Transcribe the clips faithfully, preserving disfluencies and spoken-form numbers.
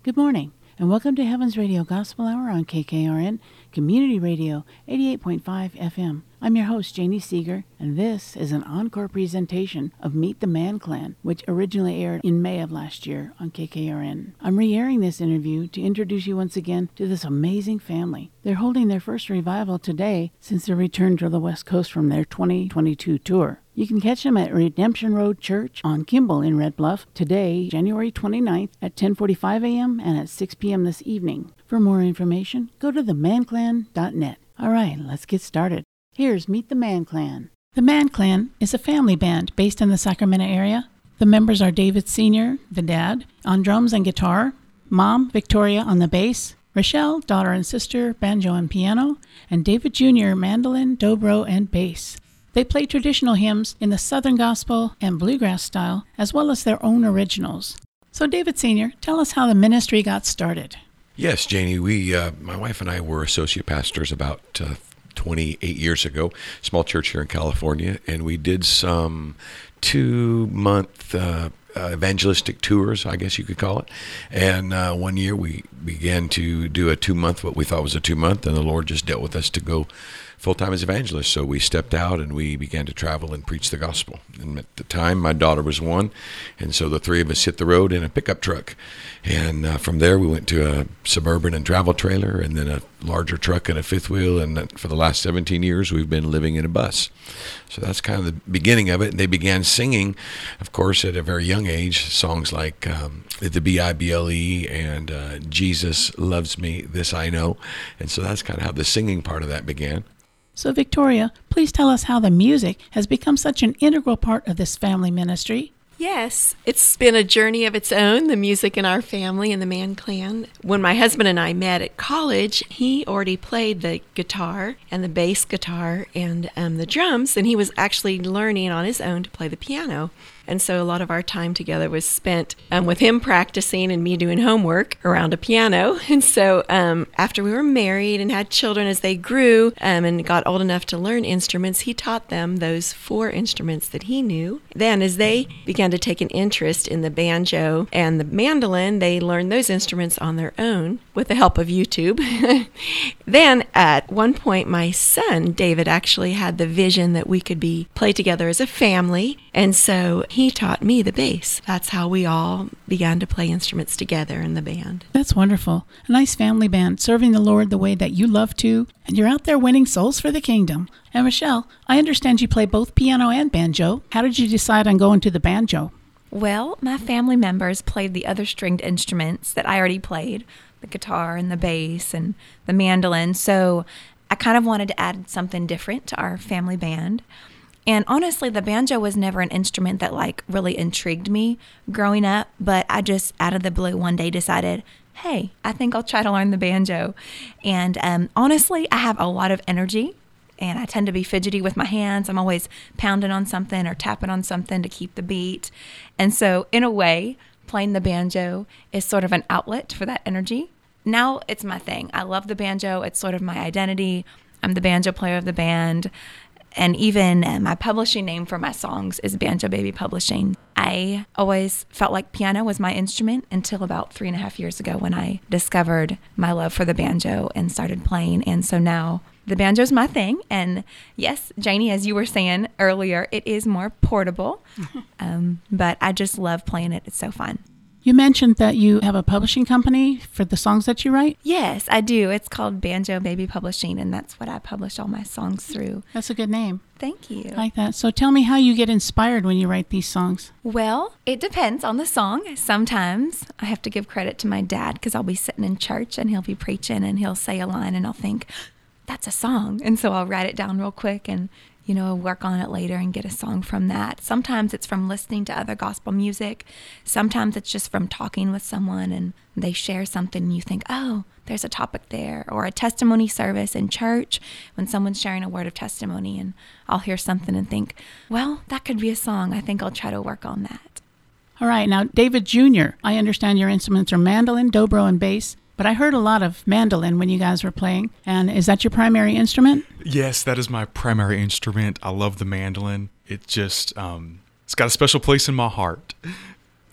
Good morning, and welcome to Heaven's Radio Gospel Hour on K K R N, Community Radio, eighty-eight point five F M. I'm your host, Janie Seeger, and this is an encore presentation of Meet the Man Clan, which originally aired in May of last year on K K R N. I'm re-airing this interview to introduce you once again to this amazing family. They're holding their first revival today since their return to the West Coast from their twenty twenty-two tour. You can catch them at Redemption Road Church on Kimball in Red Bluff today, January twenty-ninth at ten forty-five a.m. and at six p.m. this evening. For more information, go to the man clan dot net. All right, let's get started. Here's Meet the Man Clan. The Man Clan is a family band based in the Sacramento area. The members are David Senior, the dad, on drums and guitar, Mom, Victoria, on the bass, Rochelle, daughter and sister, banjo and piano, and David Junior, mandolin, dobro, and bass. They play traditional hymns in the Southern Gospel and Bluegrass style, as well as their own originals. So David Senior, tell us how the ministry got started. Yes, Janie, we, uh, my wife and I were associate pastors about uh, twenty-eight years ago, small church here in California, and we did some two-month uh, uh, evangelistic tours, I guess you could call it. And uh, one year we began to do a two-month, what we thought was a two-month, and the Lord just dealt with us to go full-time as evangelists. So we stepped out and we began to travel and preach the gospel. And at the time, my daughter was one, and so the three of us hit the road in a pickup truck. And uh, from there, we went to a Suburban and travel trailer, and then a larger truck and a fifth wheel. And for the last seventeen years, we've been living in a bus. So that's kind of the beginning of it. And they began singing, of course, at a very young age, songs like um, the B I B L E and uh, Jesus Loves Me, This I Know. And so that's kind of how the singing part of that began. So Victoria, please tell us how the music has become such an integral part of this family ministry. Yes, it's been a journey of its own, the music in our family and the Man Clan. When my husband and I met at college, he already played the guitar and the bass guitar and um, the drums, and he was actually learning on his own to play the piano. And so a lot of our time together was spent um, with him practicing and me doing homework around a piano. And so um, after we were married and had children, as they grew um, and got old enough to learn instruments, he taught them those four instruments that he knew. Then as they began to take an interest in the banjo and the mandolin, they learned those instruments on their own with the help of YouTube. Then at one point, my son, David, actually had the vision that we could be play together as a family. And so he taught me the bass. That's how we all began to play instruments together in the band. That's wonderful. A nice family band serving the Lord the way that you love to, and you're out there winning souls for the kingdom. And Rochelle, I understand you play both piano and banjo. How did you decide on going to the banjo? Well, my family members played the other stringed instruments that I already played, the guitar and the bass and the mandolin. So I kind of wanted to add something different to our family band. And honestly, the banjo was never an instrument that like really intrigued me growing up, but I just out of the blue one day decided, hey, I think I'll try to learn the banjo. And um, honestly, I have a lot of energy and I tend to be fidgety with my hands. I'm always pounding on something or tapping on something to keep the beat. And so in a way, playing the banjo is sort of an outlet for that energy. Now it's my thing. I love the banjo. It's sort of my identity. I'm the banjo player of the band. And even uh, my publishing name for my songs is Banjo Baby Publishing. I always felt like piano was my instrument until about three and a half years ago when I discovered my love for the banjo and started playing. And so now the banjo is my thing. And yes, Janie, as you were saying earlier, it is more portable. um, but I just love playing it. It's so fun. You mentioned that you have a publishing company for the songs that you write? Yes, I do. It's called Banjo Baby Publishing, and that's what I publish all my songs through. That's a good name. Thank you. I like that. So tell me how you get inspired when you write these songs. Well, it depends on the song. Sometimes I have to give credit to my dad because I'll be sitting in church and he'll be preaching and he'll say a line and I'll think, that's a song. And so I'll write it down real quick and you know, work on it later and get a song from that. Sometimes it's from listening to other gospel music. Sometimes it's just from talking with someone and they share something and you think, oh, there's a topic there. Or a testimony service in church when someone's sharing a word of testimony and I'll hear something and think, well, that could be a song. I think I'll try to work on that. All right. Now, David Junior, I understand your instruments are mandolin, dobro, and bass. But I heard a lot of mandolin when you guys were playing. And is that your primary instrument? Yes, that is my primary instrument. I love the mandolin. It just, um, it's got a special place in my heart.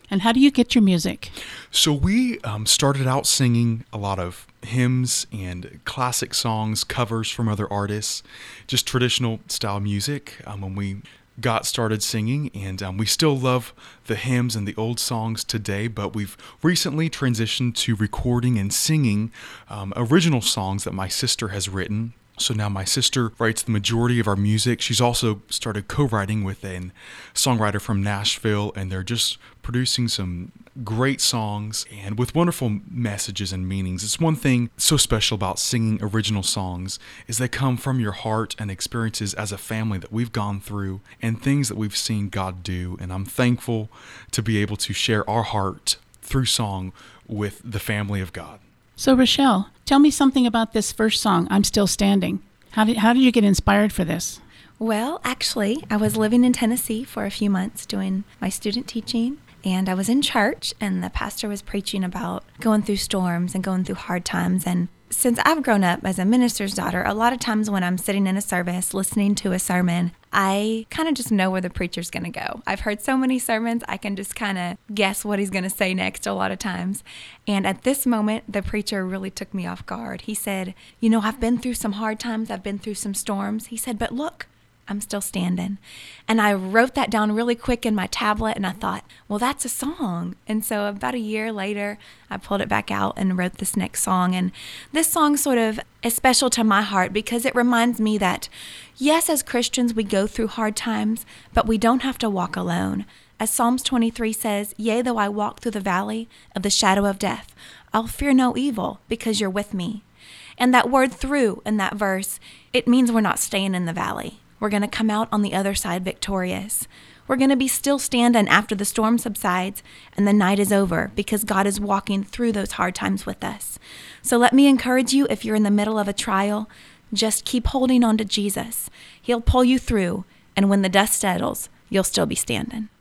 And how do you get your music? So we um, started out singing a lot of hymns and classic songs, covers from other artists, just traditional style music um, when we got started singing. And um, we still love the hymns and the old songs today, but we've recently transitioned to recording and singing um, original songs that my sister has written. So now my sister writes the majority of our music. She's also started co-writing with a songwriter from Nashville, and they're just producing some great songs and with wonderful messages and meanings. It's one thing so special about singing original songs is they come from your heart and experiences as a family that we've gone through and things that we've seen God do. And I'm thankful to be able to share our heart through song with the family of God. So, Rochelle, tell me something about this first song, I'm Still Standing. How did, how did you get inspired for this? Well, actually, I was living in Tennessee for a few months doing my student teaching, and I was in church, and the pastor was preaching about going through storms and going through hard times. And since I've grown up as a minister's daughter, a lot of times when I'm sitting in a service listening to a sermon, I kind of just know where the preacher's going to go. I've heard so many sermons, I can just kind of guess what he's going to say next a lot of times. And at this moment, the preacher really took me off guard. He said, you know, I've been through some hard times. I've been through some storms. He said, but look, I'm still standing. And I wrote that down really quick in my tablet, and I thought, well, that's a song. And so about a year later, I pulled it back out and wrote this next song. And this song sort of is special to my heart because it reminds me that, yes, as Christians, we go through hard times, but we don't have to walk alone. As Psalms twenty-three says, yea, though I walk through the valley of the shadow of death, I'll fear no evil because you're with me. And that word through in that verse, it means we're not staying in the valley. We're going to come out on the other side victorious. We're going to be still standing after the storm subsides and the night is over because God is walking through those hard times with us. So let me encourage you, if you're in the middle of a trial, just keep holding on to Jesus. He'll pull you through, and when the dust settles, you'll still be standing.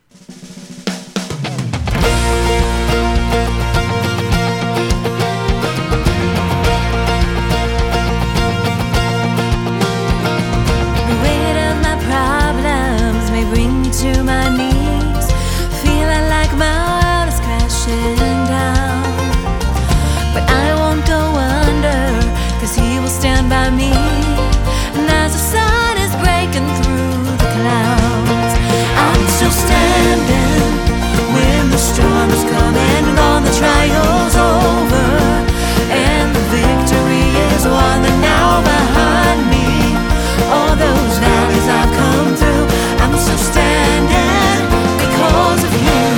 To my knees, feeling like my world is crashing down. But I won't go under, cause he will stand by me. And as the sun is breaking through the clouds, I'm still standing when the storm is coming and all the trials over. And the victory is won, and now behind me, all those valleys I've come through, I'm still standing because of you.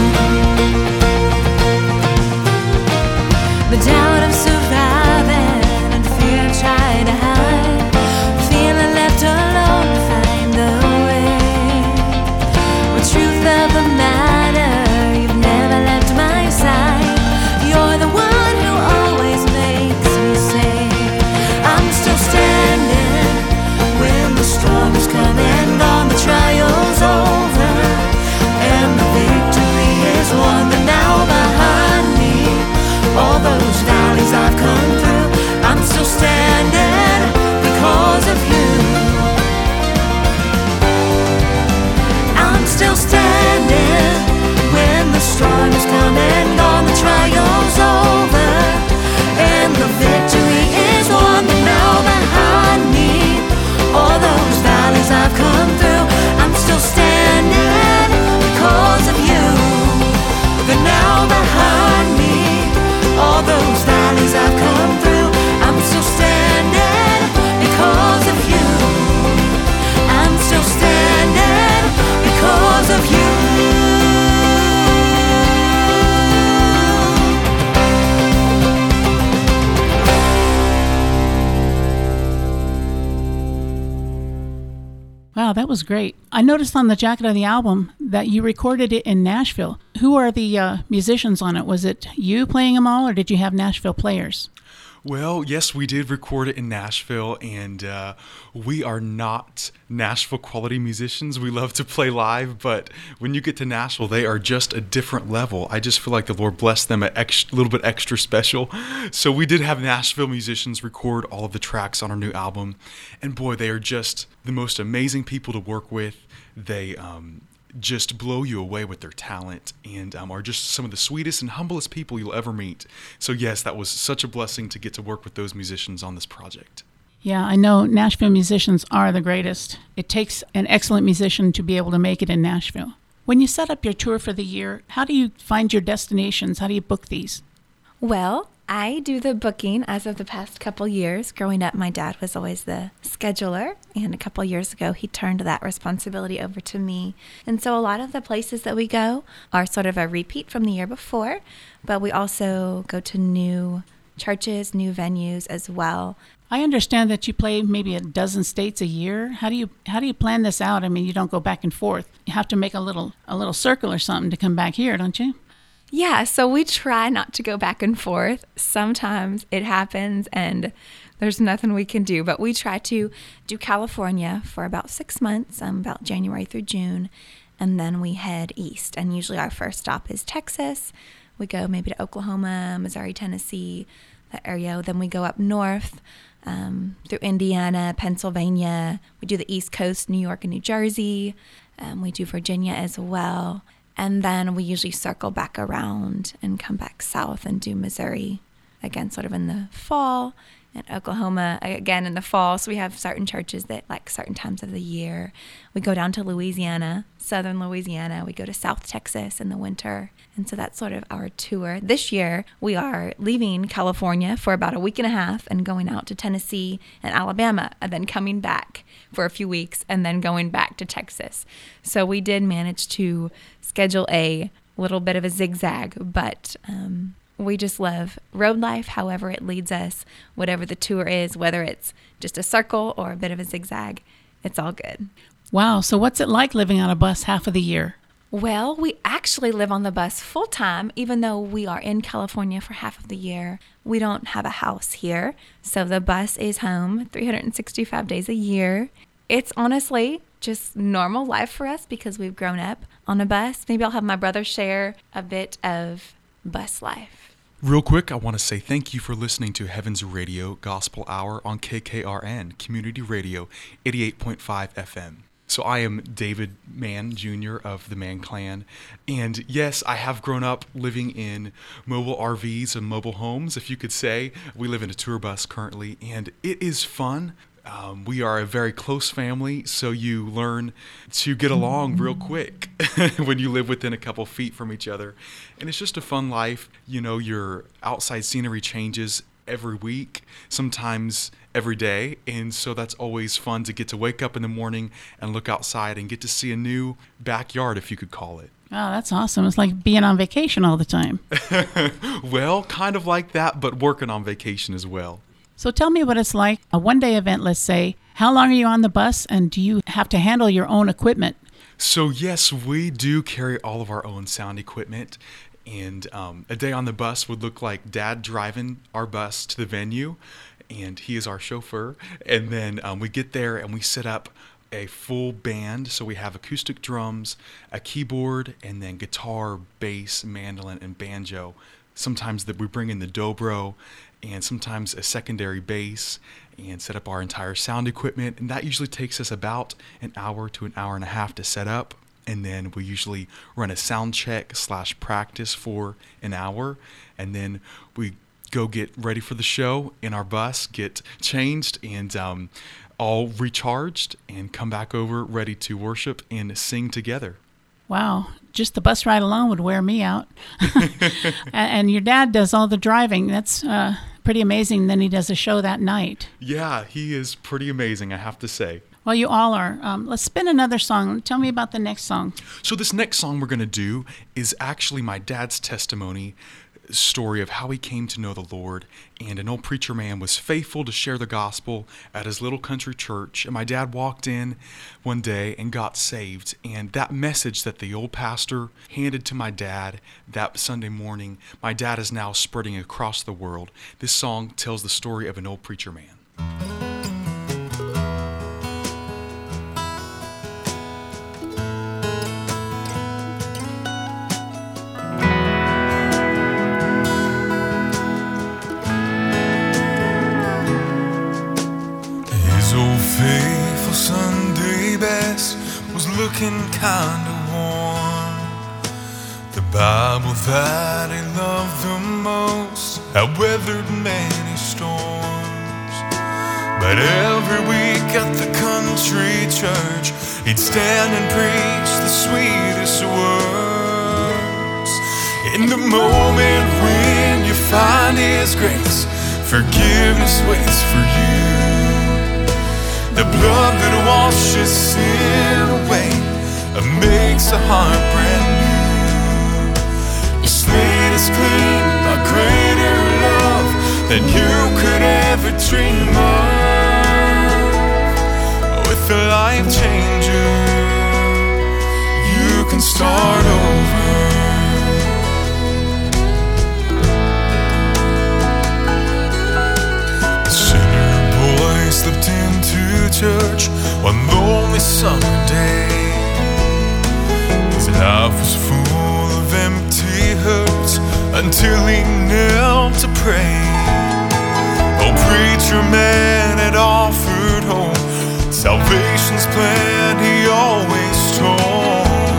The doubt of surviving and fear trying to hide, feeling left alone to find the way. The truth of the matter, you've never left my side. You're the one who always makes me say, I'm still standing when the storm is coming on, the trial's over, and the victory is won. But now behind me, all those valleys I've come through, I'm still standing because of you. I'm still standing when the storm is coming on, the trial's over, and the victory is won. But now behind me, all those valleys I've come through, I'm still standing because of you. But now behind me, all those valleys I've come through, I'm still standing because of you. I'm still standing because of you. Wow, that was great. I noticed on the jacket of the album that you recorded it in Nashville. Who are the uh, musicians on it? Was it you playing them all, or did you have Nashville players? Well, yes, we did record it in Nashville, and uh, we are not Nashville quality musicians. We love to play live, but when you get to Nashville, they are just a different level. I just feel like the Lord blessed them a ex- little bit extra special. So we did have Nashville musicians record all of the tracks on our new album, and boy, they are just the most amazing people to work with. They um, just blow you away with their talent and um, are just some of the sweetest and humblest people you'll ever meet. So yes, that was such a blessing to get to work with those musicians on this project. Yeah, I know Nashville musicians are the greatest. It takes an excellent musician to be able to make it in Nashville. When you set up your tour for the year, how do you find your destinations? How do you book these? Well, I do the booking as of the past couple years. Growing up, my dad was always the scheduler, and a couple years ago, he turned that responsibility over to me. And so a lot of the places that we go are sort of a repeat from the year before, but we also go to new churches, new venues as well. I understand that you play maybe a dozen states a year. How do you how do you plan this out? I mean, you don't go back and forth. You have to make a little a little circle or something to come back here, don't you? Yeah, so we try not to go back and forth. Sometimes it happens and there's nothing we can do, but we try to do California for about six months, um, about January through June, and then we head east. And usually our first stop is Texas. We go maybe to Oklahoma, Missouri, Tennessee, that area. Then we go up north um, through Indiana, Pennsylvania. We do the East Coast, New York and New Jersey. Um, we do Virginia as well. And then we usually circle back around and come back south and do Missouri again, sort of in the fall, and Oklahoma again in the fall. So we have certain churches that like certain times of the year. We go down to Louisiana, southern Louisiana. We go to South Texas in the winter. And so that's sort of our tour. This year, we are leaving California for about a week and a half and going out to Tennessee and Alabama, and then coming back for a few weeks and then going back to Texas. So we did manage to schedule a little bit of a zigzag, but um, we just love road life, however it leads us, whatever the tour is, whether it's just a circle or a bit of a zigzag, it's all good. Wow, so what's it like living on a bus half of the year? Well, we actually live on the bus full time, even though we are in California for half of the year. We don't have a house here, so the bus is home three hundred sixty-five days a year. It's honestly just normal life for us because we've grown up on a bus. Maybe I'll have my brother share a bit of bus life. Real quick, I want to say thank you for listening to Heaven's Radio Gospel Hour on K K R N, Community Radio, eighty-eight point five F M. So I am David Mann, Junior of the Mann Clan, and yes, I have grown up living in mobile R Vs and mobile homes, if you could say. We live in a tour bus currently, and it is fun. Um, we are a very close family, so you learn to get along real quick when you live within a couple feet from each other. And it's just a fun life. You know, your outside scenery changes every week, sometimes every day. And so that's always fun to get to wake up in the morning and look outside and get to see a new backyard, if you could call it. Oh, that's awesome. It's like being on vacation all the time. Well, kind of like that, but working on vacation as well. So tell me what it's like, a one-day event, let's say. How long are you on the bus, and do you have to handle your own equipment? So yes, we do carry all of our own sound equipment. And um, a day on the bus would look like Dad driving our bus to the venue, and he is our chauffeur. And then um, we get there and we set up a full band. So we have acoustic drums, a keyboard, and then guitar, bass, mandolin, and banjo. Sometimes that we bring in the dobro, and sometimes a secondary bass, and set up our entire sound equipment. And that usually takes us about an hour to an hour and a half to set up. And then we usually run a sound check slash practice for an hour. And then we go get ready for the show in our bus, get changed, and um, all recharged, and come back over ready to worship and sing together. Wow, just the bus ride alone would wear me out. And your dad does all the driving. That's uh, pretty amazing. Then he does a show that night. Yeah, he is pretty amazing, I have to say. Well, you all are. Um, let's spin another song. Tell me about the next song. So this next song we're going to do is actually my dad's testimony story of how he came to know the Lord. And an old preacher man was faithful to share the gospel at his little country church. And my dad walked in one day and got saved. And that message that the old pastor handed to my dad that Sunday morning, my dad is now spreading across the world. This song tells the story of an old preacher man. Faithful Sunday best was looking kinda worn. Bible that he loved the most had weathered many storms. But every week at the country church, he'd stand and preach the sweetest words. In the moment when you find his grace, forgiveness waits for you. The blood that washes sin away makes a heart brand new. Your slate is clean by greater love than you could ever dream of. With a life changer, you can start over. The sinner boy slipped into church one lonely summer day. His life was full of empty hurts until he knelt to pray. Oh, preacher man had offered hope, salvation's plan he always told.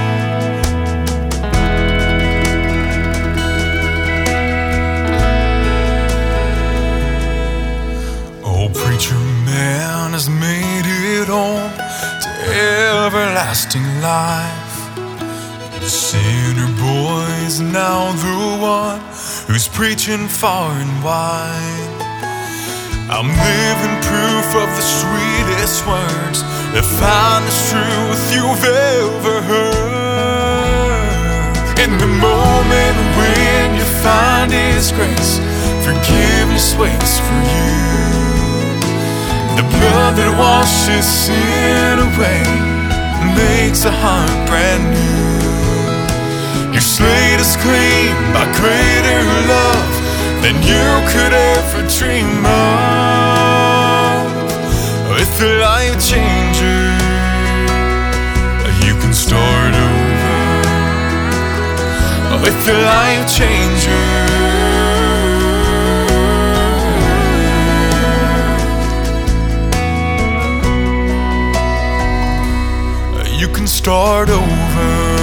Oh, preacher man has made it home to everlasting life. The sinner boy is now the one who's preaching far and wide. I'm living proof of the sweetest words, the finest truth you've ever heard. In the moment when you find his grace, forgiveness waits for you. The blood that washes sin away makes a heart brand new. Your slate is clean by greater love than you could ever dream of. With the life changer, you can start over. With the life changer, you can start over.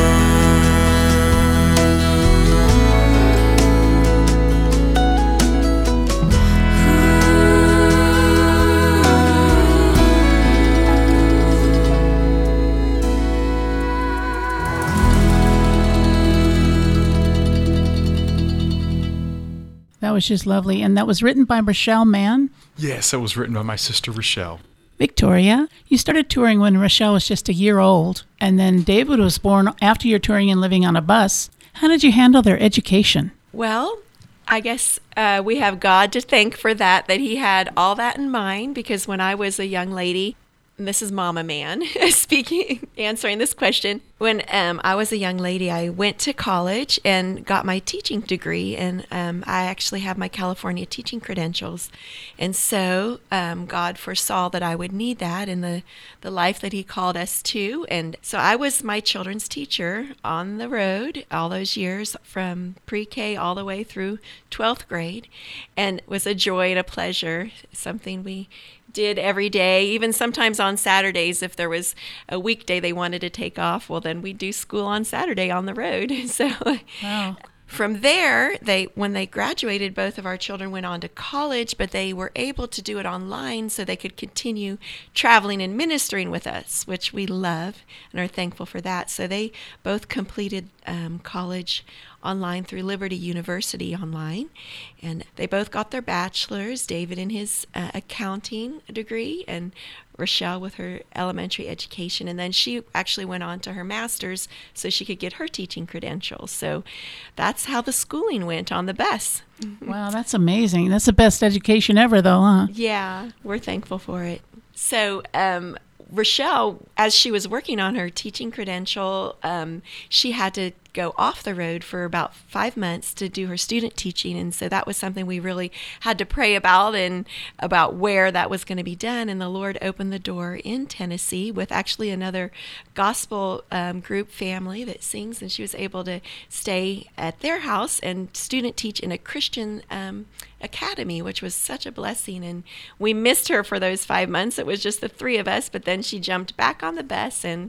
That was just lovely. And that was written by Rochelle Mann. Yes, that was written by my sister Rochelle. Victoria, you started touring when Rochelle was just a year old, and then David was born after your touring and living on a bus. How did you handle their education? Well, I guess uh, we have God to thank for that, that he had all that in mind, because when I was a young lady, and this is Mama Man speaking, answering this question. When um, I was a young lady, I went to college and got my teaching degree, and um, I actually have my California teaching credentials. And so um, God foresaw that I would need that in the, the life that he called us to. And so I was my children's teacher on the road all those years, from pre-K all the way through twelfth grade, and it was a joy and a pleasure, something we did every day, even sometimes on Saturdays. If there was a weekday they wanted to take off, well, then we'd do school on Saturday on the road. So Wow. From there, they when they graduated, both of our children went on to college, but they were able to do it online so they could continue traveling and ministering with us, which we love and are thankful for that. So they both completed um, college online through Liberty University online, and they both got their bachelor's, David in his uh, accounting degree and Rochelle with her elementary education, and then she actually went on to her master's so she could get her teaching credentials. So that's how the schooling went on the bus. Wow, that's amazing. That's the best education ever, though, huh? Yeah, we're thankful for it. So um, Rochelle, as she was working on her teaching credential, um, she had to go off the road for about five months to do her student teaching. And so that was something we really had to pray about and about where that was going to be done. And the Lord opened the door in Tennessee with actually another gospel um, group family that sings. And she was able to stay at their house and student teach in a Christian um, academy, which was such a blessing. And we missed her for those five months. It was just the three of us, but then she jumped back on the bus and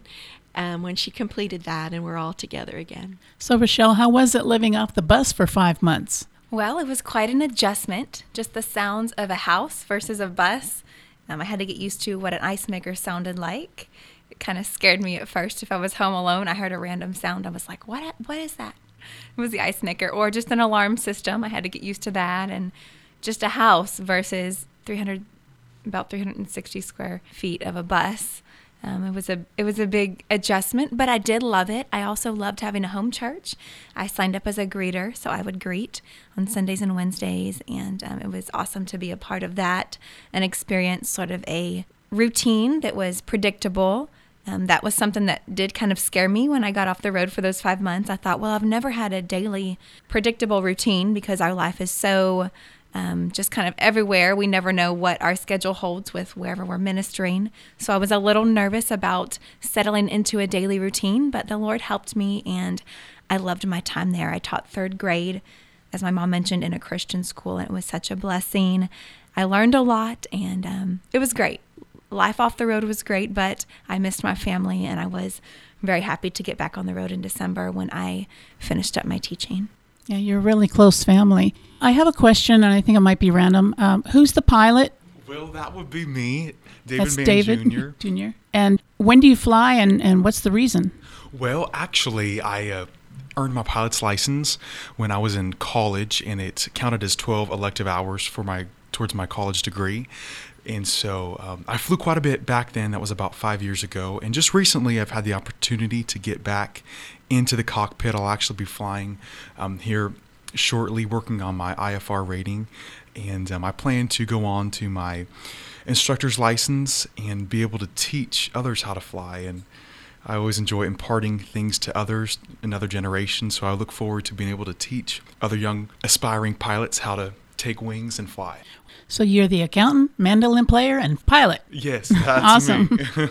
um, when she completed that and we're all together again. So, Rochelle, how was it living off the bus for five months? Well, it was quite an adjustment, just the sounds of a house versus a bus. Um, I had to get used to what an ice maker sounded like. It kind of scared me at first. If I was home alone, I heard a random sound. I was like, what? What is that? It was the ice maker, or just an alarm system. I had to get used to that. And just a house versus three hundred, about three hundred sixty square feet of a bus. Um, it was a it was a big adjustment, but I did love it. I also loved having a home church. I signed up as a greeter, so I would greet on Sundays and Wednesdays, and um, it was awesome to be a part of that and experience sort of a routine that was predictable. Um, that was something that did kind of scare me when I got off the road for those five months. I thought, well, I've never had a daily predictable routine because our life is so Um, just kind of everywhere. We never know what our schedule holds with wherever we're ministering. So I was a little nervous about settling into a daily routine, but the Lord helped me, and I loved my time there. I taught third grade, as my mom mentioned, in a Christian school, and it was such a blessing. I learned a lot, and um, it was great. Life off the road was great, but I missed my family, and I was very happy to get back on the road in December when I finished up my teaching. Yeah, you're a really close family. I have a question, and I think it might be random. Um, who's the pilot? Well, that would be me, David That's Mann David Junior Junior And when do you fly, and, and what's the reason? Well, actually, I uh, earned my pilot's license when I was in college, and it counted as twelve elective hours for my towards my college degree. And so um, I flew quite a bit back then. That was about five years ago. And just recently, I've had the opportunity to get back into the cockpit. I'll actually be flying um, here shortly, working on my I F R rating. And um, I plan to go on to my instructor's license and be able to teach others how to fly. And I always enjoy imparting things to others, another generation. So I look forward to being able to teach other young aspiring pilots how to take wings and fly. So you're the accountant, mandolin player, and pilot. Yes, that's awesome. me.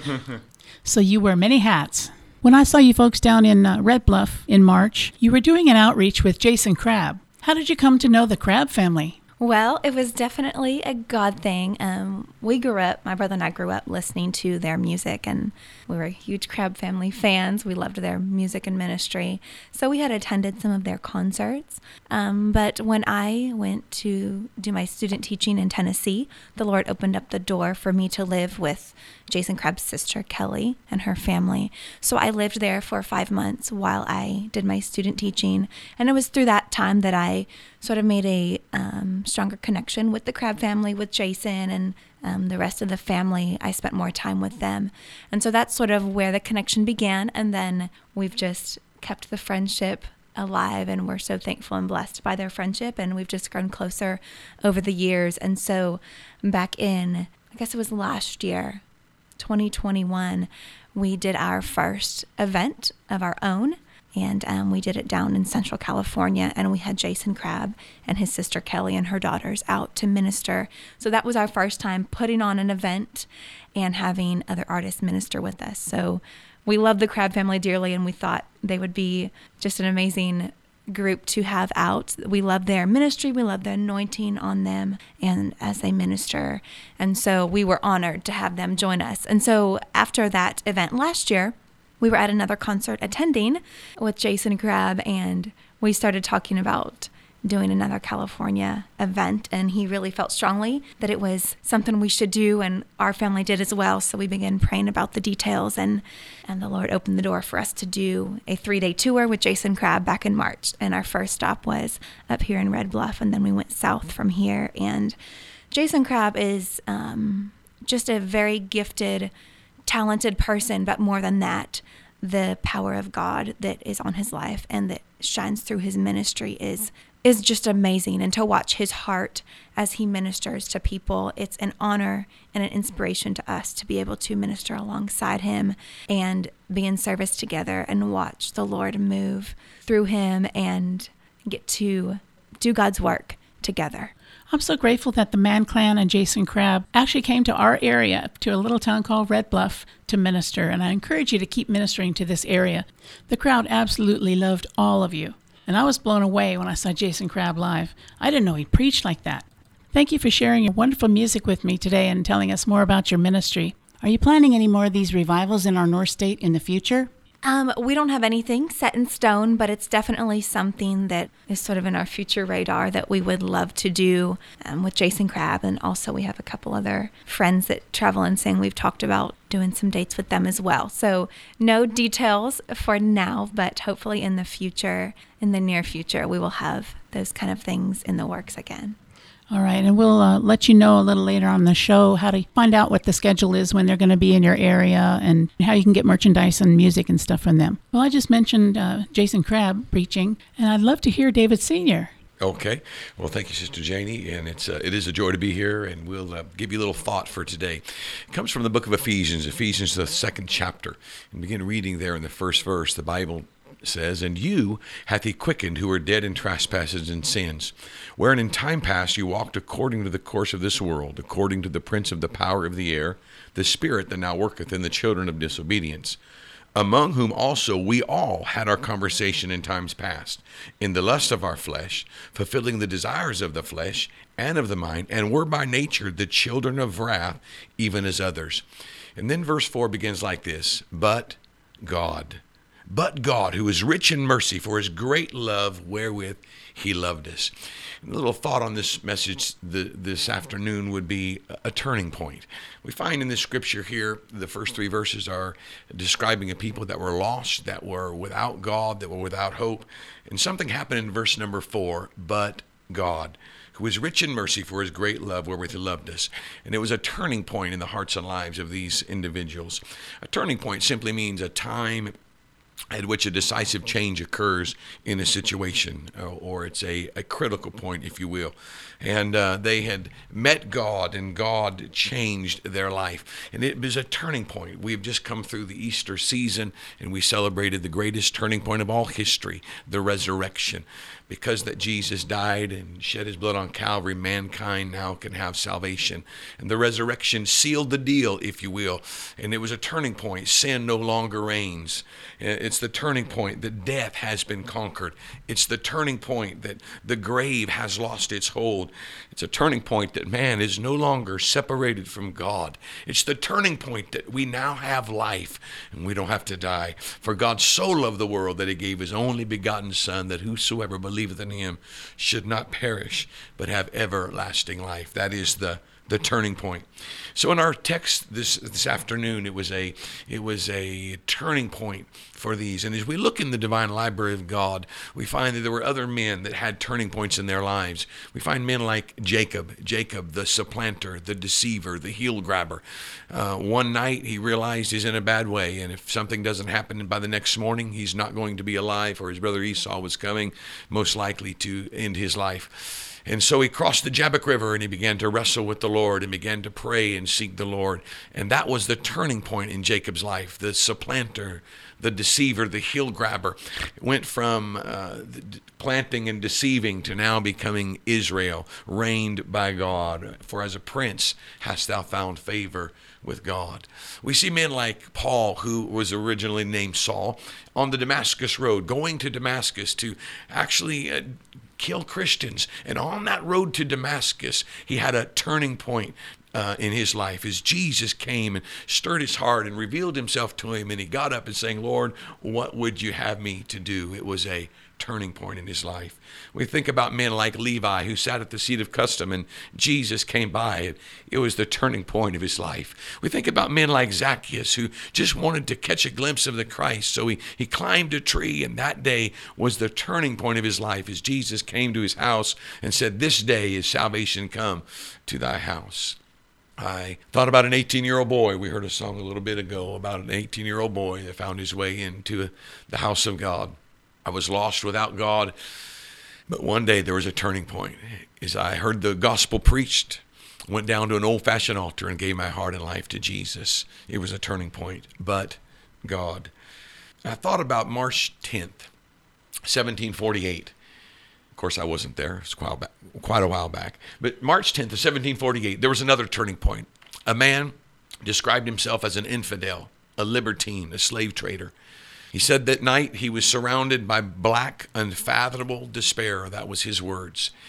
So you wear many hats. When I saw you folks down in uh, Red Bluff in March, you were doing an outreach with Jason Crabb. How did you come to know the Crabb family? Well, it was definitely a God thing. Um, we grew up, my brother and I grew up listening to their music, and we were huge Crabb family fans. We loved their music and ministry. So we had attended some of their concerts. Um, but when I went to do my student teaching in Tennessee, the Lord opened up the door for me to live with Jason Crabb's sister, Kelly, and her family. So I lived there for five months while I did my student teaching. And it was through that time that I sort of made a um, stronger connection with the Crabb family, with Jason and um, the rest of the family. I spent more time with them. And so that's sort of where the connection began. And then we've just kept the friendship alive, and we're so thankful and blessed by their friendship. And we've just grown closer over the years. And so back in, I guess it was last year, twenty twenty-one, we did our first event of our own. And um, we did it down in Central California, and we had Jason Crabb and his sister Kelly and her daughters out to minister. So that was our first time putting on an event and having other artists minister with us. So we love the Crabb family dearly, and we thought they would be just an amazing group to have out. We love their ministry. We love the anointing on them and as they minister. And so we were honored to have them join us. And so after that event last year, we were at another concert attending with Jason Crabb, and we started talking about doing another California event, and he really felt strongly that it was something we should do, and our family did as well. So we began praying about the details, and, and the Lord opened the door for us to do a three-day tour with Jason Crabb back in March. And our first stop was up here in Red Bluff, and then we went south from here. And Jason Crabb is um, just a very gifted, talented person, but more than that, the power of God that is on his life and that shines through his ministry is is just amazing. And to watch his heart as he ministers to people, it's an honor and an inspiration to us to be able to minister alongside him and be in service together and watch the Lord move through him and get to do God's work together. I'm so grateful that the Mann Clan and Jason Crabb actually came to our area, to a little town called Red Bluff, to minister, and I encourage you to keep ministering to this area. The crowd absolutely loved all of you, and I was blown away when I saw Jason Crabb live. I didn't know he preached like that. Thank you for sharing your wonderful music with me today and telling us more about your ministry. Are you planning any more of these revivals in our North State in the future? Um, we don't have anything set in stone, but it's definitely something that is sort of in our future radar that we would love to do um, with Jason Crabb. And also we have a couple other friends that travel and sing. We've talked about doing some dates with them as well. So no details for now, but hopefully in the future, in the near future, we will have those kind of things in the works again. All right, and we'll uh, let you know a little later on the show how to find out what the schedule is when they're going to be in your area and how you can get merchandise and music and stuff from them. Well, I just mentioned uh, Jason Crabb preaching, and I'd love to hear David Senior Okay. Well, thank you, Sister Janie, and it's uh, it is a joy to be here, and we'll uh, give you a little thought for today. It comes from the book of Ephesians, Ephesians, the second chapter, and begin reading there in the first verse. The Bible says, "And you hath he quickened who were dead in trespasses and sins, wherein in time past you walked according to the course of this world, according to the prince of the power of the air, the spirit that now worketh in the children of disobedience, among whom also we all had our conversation in times past, in the lust of our flesh, fulfilling the desires of the flesh and of the mind, and were by nature the children of wrath, even as others." And then verse four begins like this, "But God, But God, who is rich in mercy, for his great love wherewith he loved us." A little thought on this message the, this afternoon would be a turning point. We find in the scripture here, the first three verses are describing a people that were lost, that were without God, that were without hope. And something happened in verse number four, "But God, who is rich in mercy, for his great love wherewith he loved us." And it was a turning point in the hearts and lives of these individuals. A turning point simply means a time at which a decisive change occurs in a situation, or it's a, a critical point, if you will. And uh, they had met God, and God changed their life. And it was a turning point. We've just come through the Easter season, and we celebrated the greatest turning point of all history, the resurrection. Because that Jesus died and shed his blood on Calvary, mankind now can have salvation. And the resurrection sealed the deal, if you will. And it was a turning point. Sin no longer reigns. It's the turning point that death has been conquered. It's the turning point that the grave has lost its hold. It's a turning point that man is no longer separated from God. It's the turning point that we now have life and we don't have to die. For God so loved the world that he gave his only begotten Son, that whosoever believeth in him should not perish but have everlasting life. That is the the turning point. So in our text this this afternoon, it was a it was a turning point for these. And as we look in the divine library of God, we find that there were other men that had turning points in their lives. We find men like Jacob, Jacob, the supplanter, the deceiver, the heel grabber. Uh, one night he realized he's in a bad way, and if something doesn't happen by the next morning, he's not going to be alive, or his brother Esau was coming, most likely to end his life. And so he crossed the Jabbok River, and he began to wrestle with the Lord and began to pray and seek the Lord. And that was the turning point in Jacob's life. The supplanter, the deceiver, the heel grabber went from uh, planting and deceiving to now becoming Israel, reigned by God. For as a prince hast thou found favor with God. We see men like Paul, who was originally named Saul, on the Damascus road, going to Damascus to actually uh, kill Christians. And on that road to Damascus, he had a turning point uh, in his life as Jesus came and stirred his heart and revealed himself to him. And he got up and saying, "Lord, what would you have me to do?" It was a turning point in his life. We think about men like Levi, who sat at the seat of custom, and Jesus came by, and it was the turning point of his life. We think about men like Zacchaeus, who just wanted to catch a glimpse of the Christ, so he, he climbed a tree, and that day was the turning point of his life as Jesus came to his house and said, "This day is salvation come to thy house." I thought about an eighteen-year-old boy. We heard a song a little bit ago about an eighteen-year-old boy that found his way into the house of God. I was lost without God, but one day there was a turning point. As I heard the gospel preached, went down to an old-fashioned altar and gave my heart and life to Jesus. It was a turning point, but God. I thought about March tenth, seventeen forty-eight. Of course, I wasn't there. It was quite a, back, quite a while back. But March tenth of seventeen forty-eight, there was another turning point. A man described himself as an infidel, a libertine, a slave trader. He said that night he was surrounded by black, unfathomable despair. That was his words.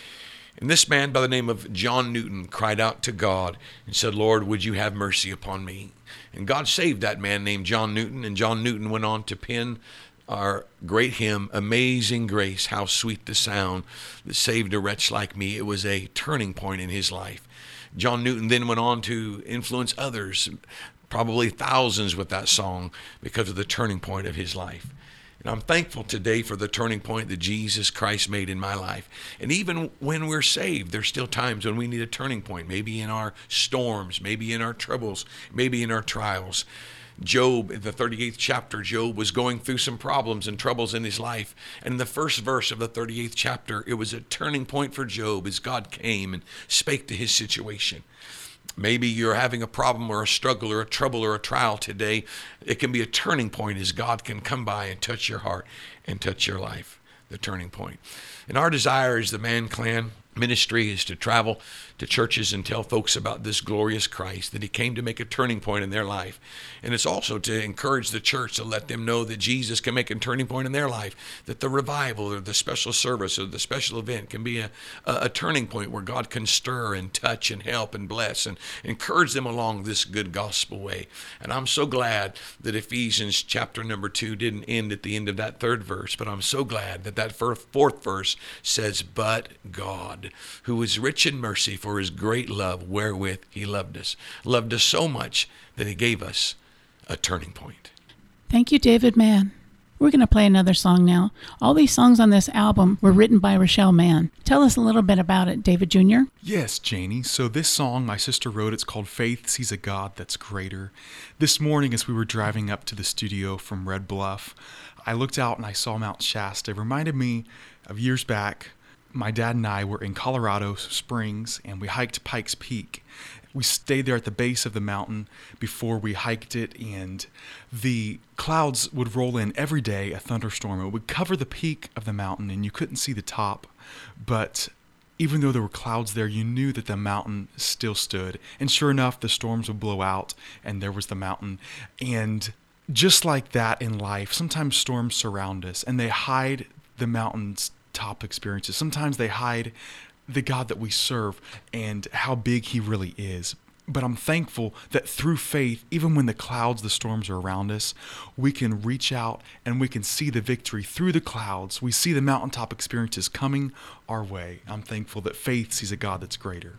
And this man by the name of John Newton cried out to God and said, Lord, would you have mercy upon me? And God saved that man named John Newton, and John Newton went on to pen our great hymn, Amazing Grace, how sweet the sound that saved a wretch like me. It was a turning point in his life. John Newton then went on to influence others, probably thousands, with that song because of the turning point of his life. And I'm thankful today for the turning point that Jesus Christ made in my life. And even when we're saved, there's still times when we need a turning point, maybe in our storms, maybe in our troubles, maybe in our trials. Job, in the thirty-eighth chapter, Job was going through some problems and troubles in his life. And in the first verse of the thirty-eighth chapter, it was a turning point for Job as God came and spake to his situation. Maybe you're having a problem or a struggle or a trouble or a trial today. It can be a turning point as God can come by and touch your heart and touch your life, the turning point. And our desire as the Man Clan ministry is to travel to churches and tell folks about this glorious Christ, that he came to make a turning point in their life. And it's also to encourage the church to let them know that Jesus can make a turning point in their life, that the revival or the special service or the special event can be a, a, a turning point where God can stir and touch and help and bless and encourage them along this good gospel way. And I'm so glad that Ephesians chapter number two didn't end at the end of that third verse, but I'm so glad that that fourth verse says, but God, who is rich in mercy for his great love wherewith he loved us, loved us so much that he gave us a turning point. Thank you, David Mann. We're going to play another song now. All these songs on this album were written by Rochelle Mann. Tell us a little bit about it, David Junior Yes, Janie. So this song my sister wrote, it's called Faith Sees a God That's Greater. This morning as we were driving up to the studio from Red Bluff, I looked out and I saw Mount Shasta. It reminded me of years back. My dad and I were in Colorado Springs, and we hiked Pikes Peak. We stayed there at the base of the mountain before we hiked it, and the clouds would roll in every day, a thunderstorm. It would cover the peak of the mountain, and you couldn't see the top. But even though there were clouds there, you knew that the mountain still stood. And sure enough, the storms would blow out, and there was the mountain. And just like that in life, sometimes storms surround us, and they hide the mountain's top experiences. Sometimes they hide the God that we serve and how big he really is. But I'm thankful that through faith, even when the clouds, the storms are around us, we can reach out and we can see the victory through the clouds. We see the mountaintop experiences coming our way. I'm thankful that faith sees a God that's greater.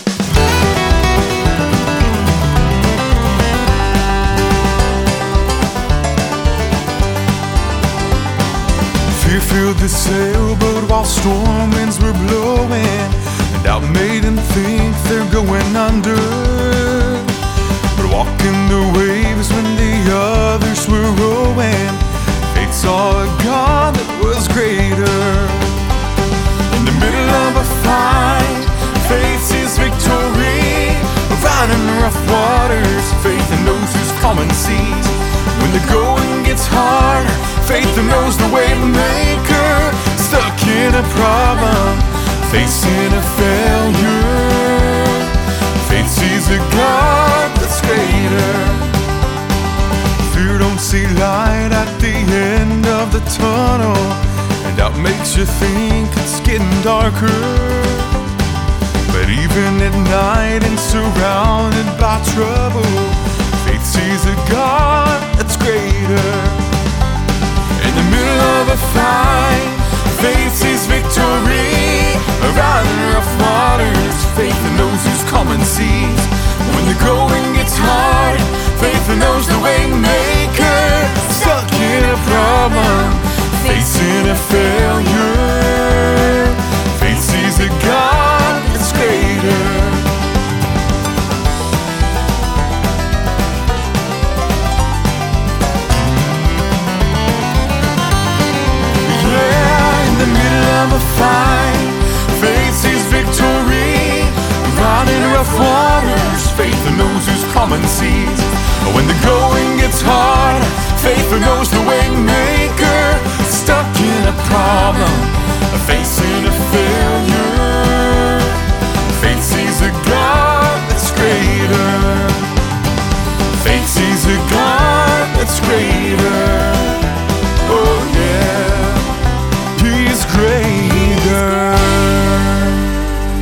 Fear filled the sailboat while storm winds were blowing, and doubt made them think they're going under. But walking the waves when the others were rowing, faith saw a God that was greater. In the middle of a fight, faith sees victory. Riding rough waters, faith knows who's calming seas. When the going gets hard, faith knows the way maker. Stuck in a problem, facing a failure, faith sees a God that's greater. Fear don't see light at the end of the tunnel, and doubt makes you think it's getting darker. But even at night and surrounded by trouble, faith sees a God that's greater. In the middle of a fight, faith sees victory. Riding rough waters, faith knows who's calming seas. When the going gets hard, faith knows the way maker. Stuck in a problem, facing a failure, faith sees a God that's greater. Of a fight, faith sees victory. Riding rough waters, faith knows who's calming seas. When the going gets hard, faith knows the way maker. Stuck in a problem, facing a failure, faith sees a God that's greater. Faith sees a God that's greater. Oh yeah, he's greater.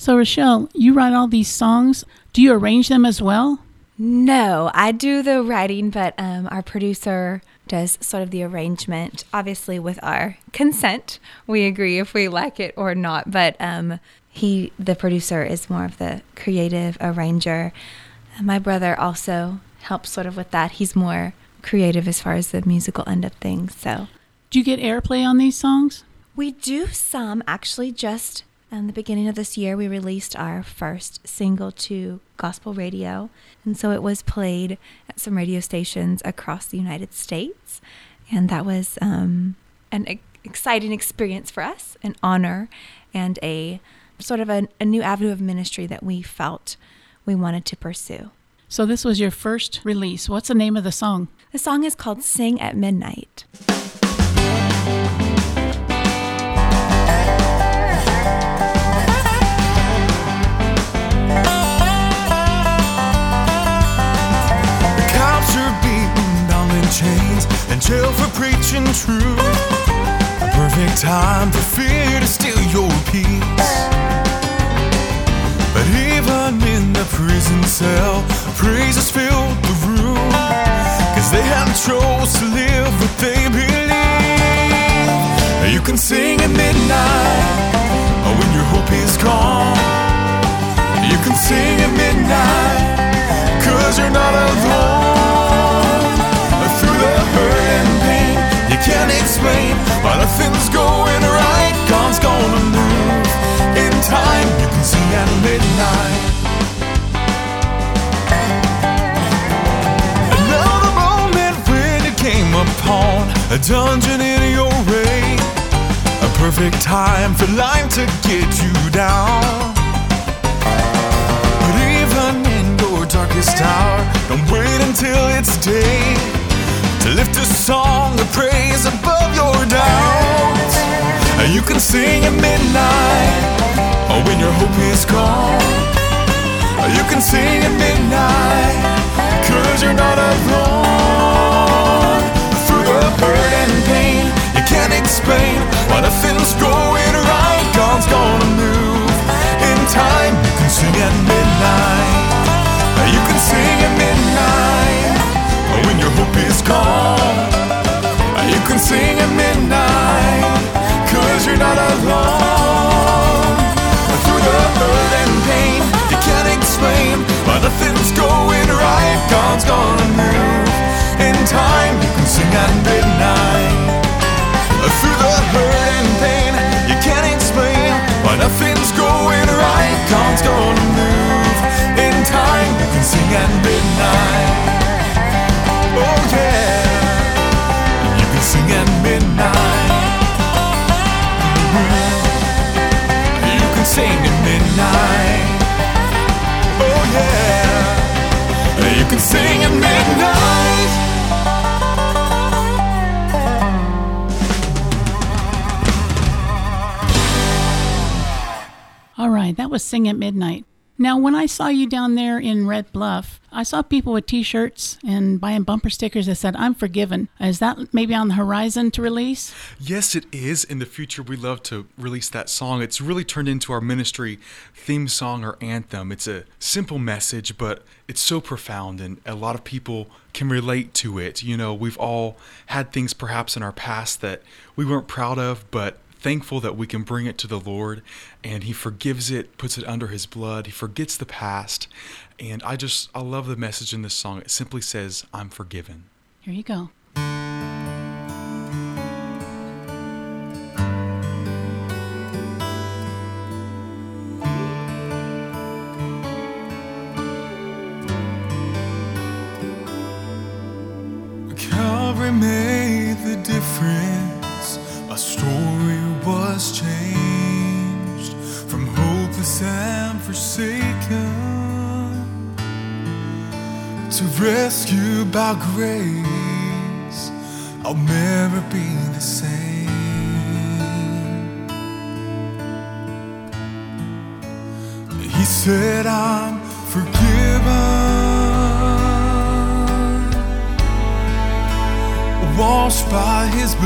So, Rochelle, you write all these songs. Do you arrange them as well? No, I do the writing, but um, our producer does sort of the arrangement. Obviously, with our consent, we agree if we like it or not. But um, he, the producer, is more of the creative arranger. And my brother also helps sort of with that. He's more creative as far as the musical end of things. So, do you get airplay on these songs? We do some. Actually, just in the beginning of this year, we released our first single to gospel radio. And so it was played at some radio stations across the United States. And that was um, an e- exciting experience for us, an honor, and a sort of a, a new avenue of ministry that we felt we wanted to pursue. So this was your first release. What's the name of the song? The song is called Sing at Midnight. Chains and jail for preaching truth. A perfect time for fear to steal your peace. But even in the prison cell, praises filled the room, 'cause they had chose to live what they believe. You can sing at midnight when your hope is gone. You can sing at midnight 'cause you're not alone. Through the hurt and pain you can't explain, while nothing's going right, God's gonna move. In time you can sing at midnight. Another moment when you came upon a dungeon in your reign, a perfect time for life to get you down. But even in your darkest hour, don't wait until it's day to lift a song of praise above your doubts. You can sing at midnight, or when your hope is gone. You can sing at midnight, 'cause you're not alone. Through the hurt and pain you can't explain, why nothing's going right, God's gonna move. In time you can sing at midnight. You can sing at midnight when your hope is gone. You can sing at midnight, 'cause you're not alone. Through the hurt and pain you can't explain, why nothing's going right, God's gonna move. In time you can sing at midnight. Through the hurt and pain you can't explain, why nothing's going right, God's gonna move. In time you can sing at midnight. Oh yeah, you can sing at midnight. You can sing at midnight. Oh yeah, you can sing at midnight. All right, that was Sing at Midnight. Now, when I saw you down there in Red Bluff, I saw people with T-shirts and buying bumper stickers that said, "I'm forgiven." Is that maybe on the horizon to release? Yes, it is. In the future, we love to release that song. It's really turned into our ministry theme song or anthem. It's a simple message, but it's so profound, and a lot of people can relate to it. You know, we've all had things perhaps in our past that we weren't proud of, but thankful that we can bring it to the Lord, and He forgives it, puts it under His blood. He forgets the past. And I just, I love the message in this song. It simply says, "I'm forgiven." Here you go. Calvary made the difference. My story was changed from hopeless and forsaken to rescue by grace. I'll never be the same. He said, "I'm forgiven, washed by His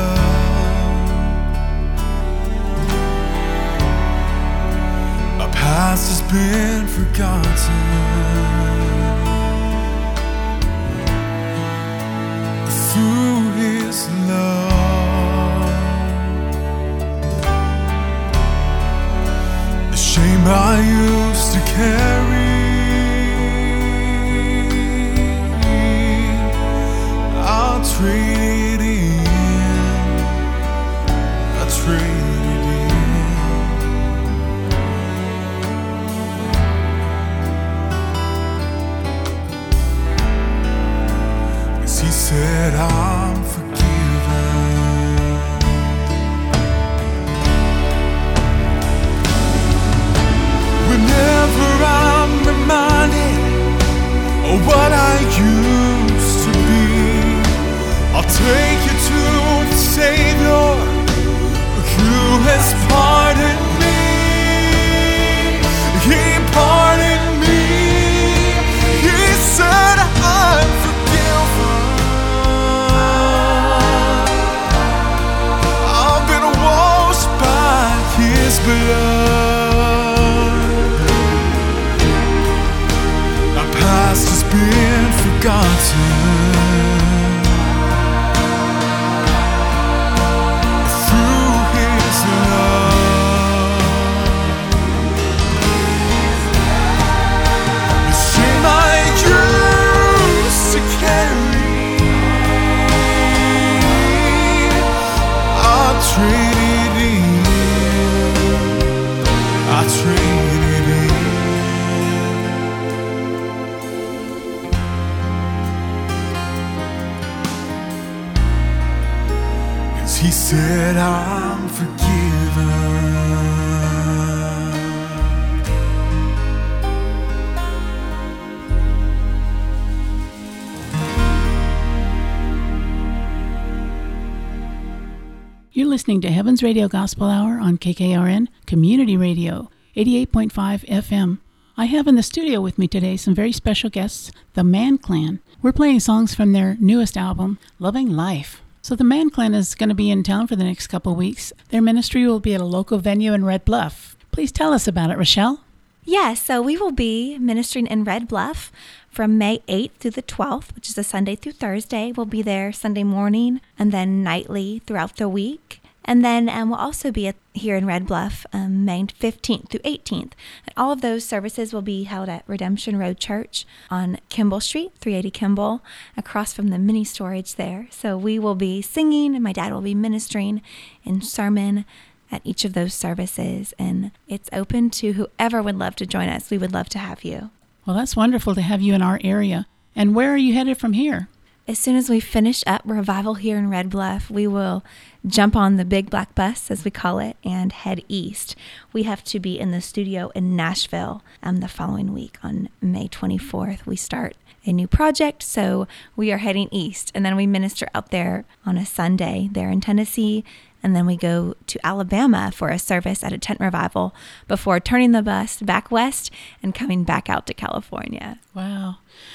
blood. My been forgotten. Through His love, the shame I used to carry, I'll trade it in, I'll trade it in. 'Cause He said I'm forgiven. Whenever I'm reminded of what I used to be, I'll take you to the Savior who has pardoned me. He pardoned me. He said I'm forgiven. I've been washed by His blood. My past has been forgotten. Traded in, I traded in. 'Cause He said I'm forgiven. You're listening to Heaven's Radio Gospel Hour on K K R N Community Radio, eighty-eight point five F M. I have in the studio with me today some very special guests, the Man Clan. We're playing songs from their newest album, Loving Life. So the Man Clan is going to be in town for the next couple of weeks. Their ministry will be at a local venue in Red Bluff. Please tell us about it, Rochelle. Yes, so we will be ministering in Red Bluff from May eighth through the twelfth, which is a Sunday through Thursday. We'll be there Sunday morning and then nightly throughout the week. And then um, we'll also be at, here in Red Bluff um, May fifteenth through eighteenth. And all of those services will be held at Redemption Road Church on Kimball Street, three eighty Kimball, across from the mini storage there. So we will be singing, and my dad will be ministering in sermon at each of those services. And it's open to whoever would love to join us. We would love to have you. Well, that's wonderful to have you in our area. And where are you headed from here? As soon as we finish up revival here in Red Bluff, we will jump on the big black bus, as we call it, and head east. We have to be in the studio in Nashville um, the following week on May twenty-fourth. We start a new project, so we are heading east. And then we minister out there on a Sunday there in Tennessee. And then we go to Alabama for a service at a tent revival before turning the bus back west and coming back out to California. Wow.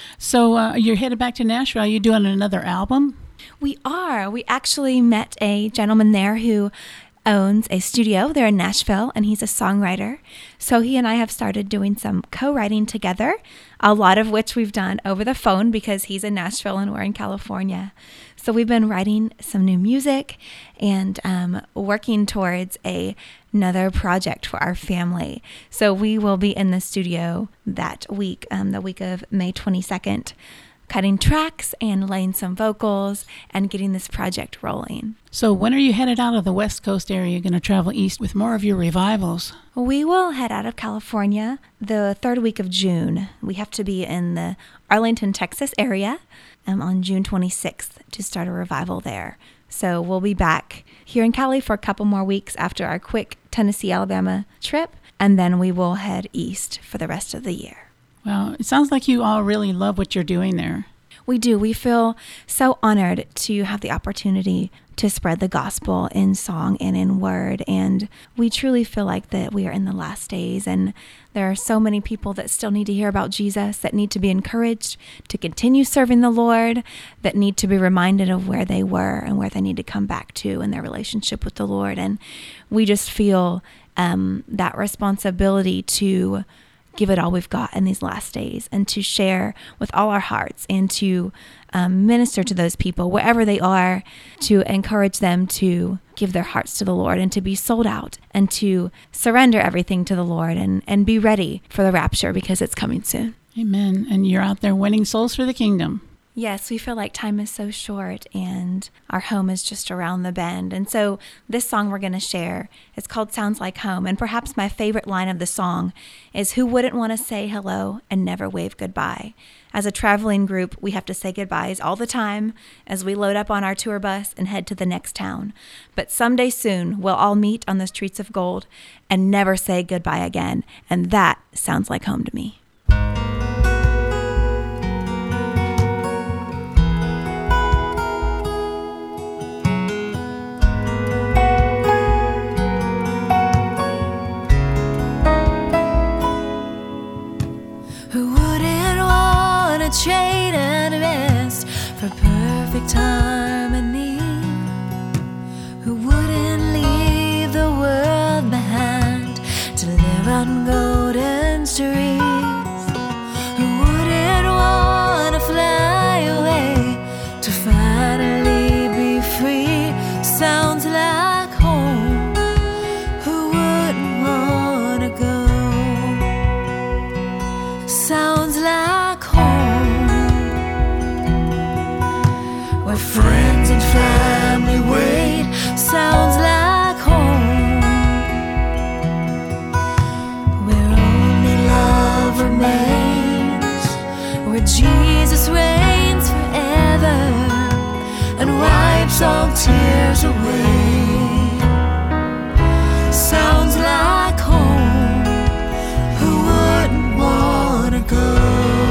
So uh, you're headed back to Nashville. Are you doing another album? We are. We actually met a gentleman there who owns a studio there in Nashville, and he's a songwriter. So he and I have started doing some co-writing together, a lot of which we've done over the phone because he's in Nashville and we're in California. So we've been writing some new music and um, working towards a, another project for our family. So we will be in the studio that week, um, the week of May twenty-second, cutting tracks and laying some vocals and getting this project rolling. So when are you headed out of the West Coast area? You're going to travel east with more of your revivals. We will head out of California the third week of June. We have to be in the Arlington, Texas area um, on June twenty-sixth to start a revival there. So we'll be back here in Cali for a couple more weeks after our quick Tennessee, Alabama trip, and then we will head east for the rest of the year. Well, it sounds like you all really love what you're doing there. We do. We feel so honored to have the opportunity to spread the gospel in song and in word. And we truly feel like that we are in the last days. And there are so many people that still need to hear about Jesus, that need to be encouraged to continue serving the Lord, that need to be reminded of where they were and where they need to come back to in their relationship with the Lord. And we just feel um, that responsibility to give it all we've got in these last days and to share with all our hearts and to um, minister to those people wherever they are, to encourage them to give their hearts to the Lord and to be sold out and to surrender everything to the Lord and, and be ready for the rapture because it's coming soon. Amen. And you're out there winning souls for the kingdom. Yes, we feel like time is so short and our home is just around the bend. And so this song we're going to share is called Sounds Like Home. And perhaps my favorite line of the song is, who wouldn't want to say hello and never wave goodbye? As a traveling group, we have to say goodbyes all the time as we load up on our tour bus and head to the next town. But someday soon, we'll all meet on the streets of gold and never say goodbye again. And that sounds like home to me. Trade and rest for perfect harmony. Who wouldn't leave the world behind to live on golden streets? Who wouldn't want to fly away to finally be free? Sounds like home. Who wouldn't want to go? Sounds like home. Where friends and family wait, sounds like home. Where only love remains, where Jesus reigns forever and wipes all tears away. Sounds like home. Who wouldn't want to go?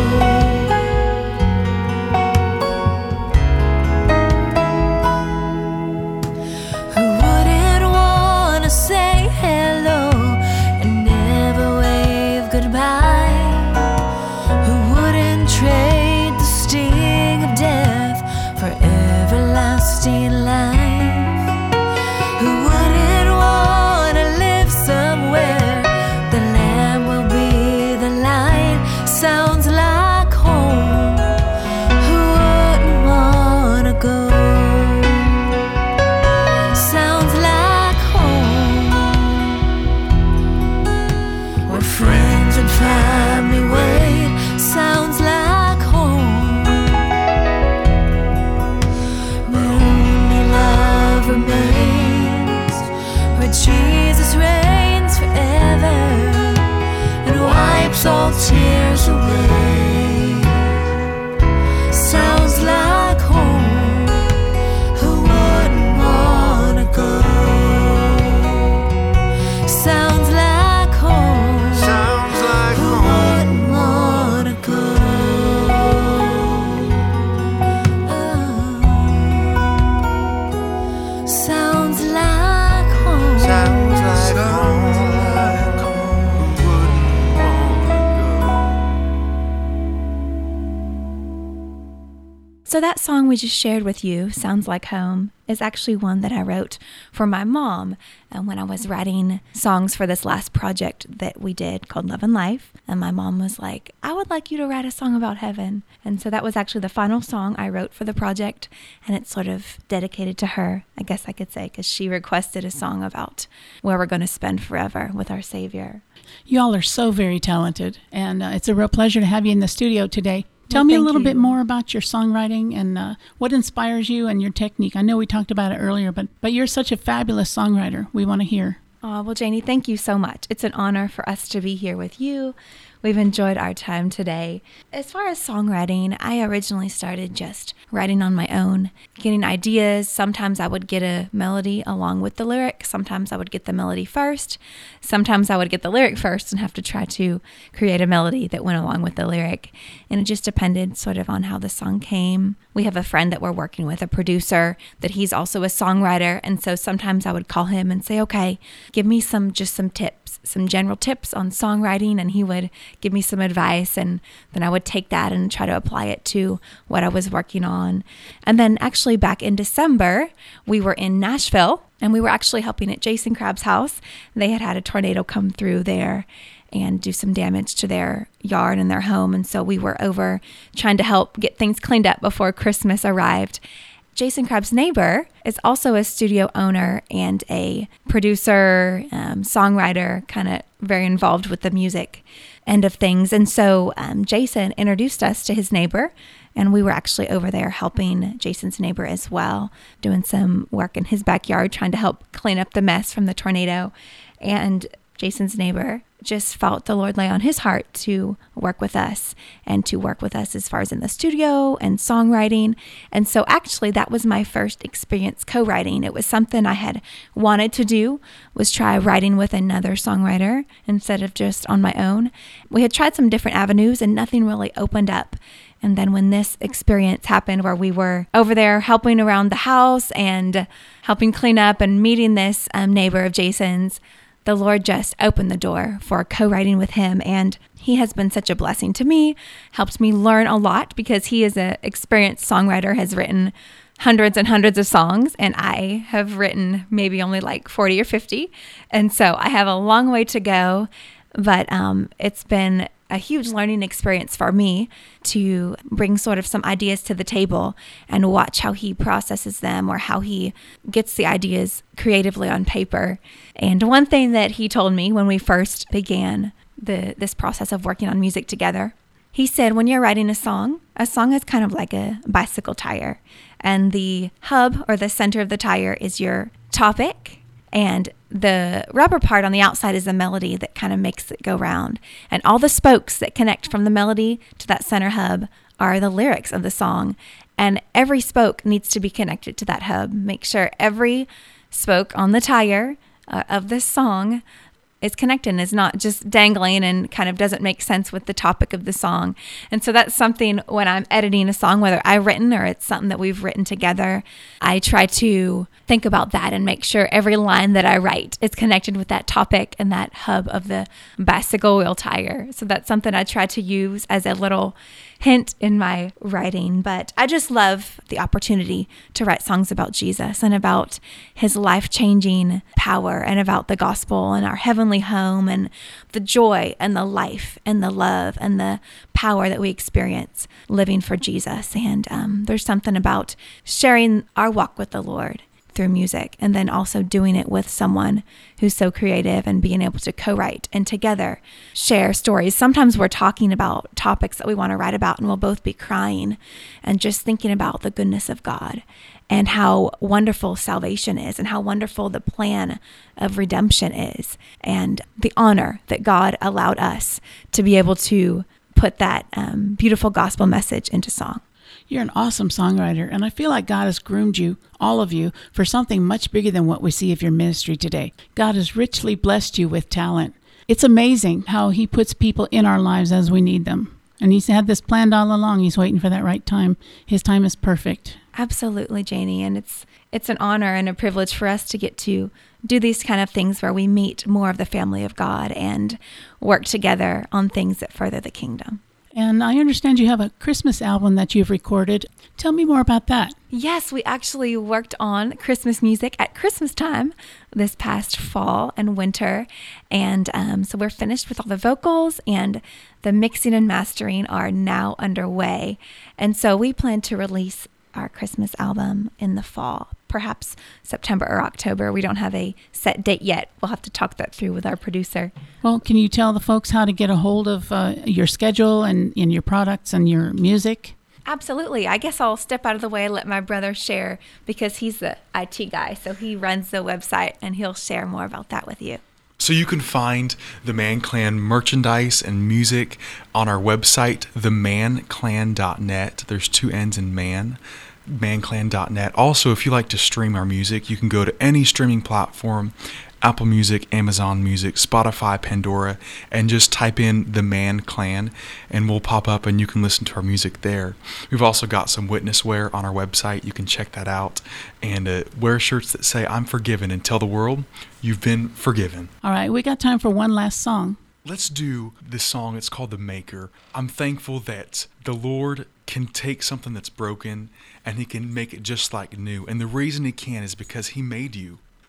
All tears away. Sounds like home. Who wouldn't want to go? Sounds like home. Sounds like Who home. Wouldn't want to go? Oh. Sounds like home. Sounds like home. So that song we just shared with you, Sounds Like Home, is actually one that I wrote for my mom and when I was writing songs for this last project that we did called Love and Life. And my mom was like, I would like you to write a song about heaven. And so that was actually the final song I wrote for the project. And it's sort of dedicated to her, I guess I could say, because she requested a song about where we're going to spend forever with our Savior. You all are so very talented. And uh, it's a real pleasure to have you in the studio today. Tell Well, me a thank little you. bit more about your songwriting and uh, what inspires you and your technique. I know we talked about it earlier, but but you're such a fabulous songwriter. We want to hear. Oh, well, Janie, thank you so much. It's an honor for us to be here with you. We've enjoyed our time today. As far as songwriting, I originally started just writing on my own, getting ideas. Sometimes I would get a melody along with the lyric. Sometimes I would get the melody first. Sometimes I would get the lyric first and have to try to create a melody that went along with the lyric. And it just depended sort of on how the song came. We have a friend that we're working with, a producer, that he's also a songwriter. And so sometimes I would call him and say, okay, give me some, just some tips, some general tips on songwriting. And he would give me some advice. And then I would take that and try to apply it to what I was working on. And then actually back in December, we were in Nashville and we were actually helping at Jason Crabb's house. They had had a tornado come through there. and do some damage to their yard and their home. And so we were over trying to help get things cleaned up before Christmas arrived. Jason Crabb's neighbor is also a studio owner and a producer, um, songwriter, kind of very involved with the music end of things. And so um, Jason introduced us to his neighbor, and we were actually over there helping Jason's neighbor as well, doing some work in his backyard, trying to help clean up the mess from the tornado. And Jason's neighbor just felt the Lord lay on his heart to work with us and to work with us as far as in the studio and songwriting. And so actually that was my first experience co-writing. It was something I had wanted to do, was try writing with another songwriter instead of just on my own. We had tried some different avenues and nothing really opened up. And then when this experience happened where we were over there helping around the house and helping clean up and meeting this um, neighbor of Jason's, the Lord just opened the door for co-writing with him. And he has been such a blessing to me, helped me learn a lot because he is an experienced songwriter, has written hundreds and hundreds of songs, and I have written maybe only like forty or fifty. And so I have a long way to go, but um, it's been a huge learning experience for me to bring sort of some ideas to the table and watch how he processes them or how he gets the ideas creatively on paper. And one thing that he told me when we first began the this process of working on music together, he said, when you're writing a song, a song is kind of like a bicycle tire, and the hub or the center of the tire is your topic, and the rubber part on the outside is the melody that kind of makes it go round. And all the spokes that connect from the melody to that center hub are the lyrics of the song. And every spoke needs to be connected to that hub. Make sure every spoke on the tire uh, of this song is connected and is not just dangling and kind of doesn't make sense with the topic of the song. And so that's something when I'm editing a song, whether I've written or it's something that we've written together, I try to think about that and make sure every line that I write is connected with that topic and that hub of the bicycle wheel tire. So that's something I try to use as a little hint in my writing. But I just love the opportunity to write songs about Jesus and about his life-changing power and about the gospel and our heavenly home and the joy and the life and the love and the power that we experience living for Jesus. And um, there's something about sharing our walk with the Lord through music, and then also doing it with someone who's so creative and being able to co-write and together share stories. Sometimes we're talking about topics that we want to write about and we'll both be crying and just thinking about the goodness of God and how wonderful salvation is and how wonderful the plan of redemption is and the honor that God allowed us to be able to put that um, beautiful gospel message into song. You're an awesome songwriter, and I feel like God has groomed you, all of you, for something much bigger than what we see of your ministry today. God has richly blessed you with talent. It's amazing how he puts people in our lives as we need them. And he's had this planned all along. He's waiting for that right time. His time is perfect. Absolutely, Janie. And it's it's an honor and a privilege for us to get to do these kind of things where we meet more of the family of God and work together on things that further the kingdom. And I understand you have a Christmas album that you've recorded. Tell me more about that. Yes, we actually worked on Christmas music at Christmas time this past fall and winter. And um, so we're finished with all the vocals, and the mixing and mastering are now underway. And so we plan to release our Christmas album in the fall, perhaps September or October. We don't have a set date yet. We'll have to talk that through with our producer. Well, can you tell the folks how to get a hold of uh, your schedule and, and your products and your music? Absolutely. I guess I'll step out of the way and let my brother share, because he's the I T guy. So he runs the website and he'll share more about that with you. So you can find the Man Clan merchandise and music on our website, the man clan dot net. There's two N's in man. man clan dot net. Also, if you like to stream our music, you can go to any streaming platform, Apple Music, Amazon Music, Spotify, Pandora, and just type in The Man Clan, and we'll pop up and you can listen to our music there. We've also got some witness wear on our website. You can check that out and uh, wear shirts that say, I'm forgiven, and tell the world you've been forgiven. All right, we got time for one last song. Let's do this song. It's called The Maker. I'm thankful that the Lord can take something that's broken and he can make it just like new. And the reason he can is because he made you.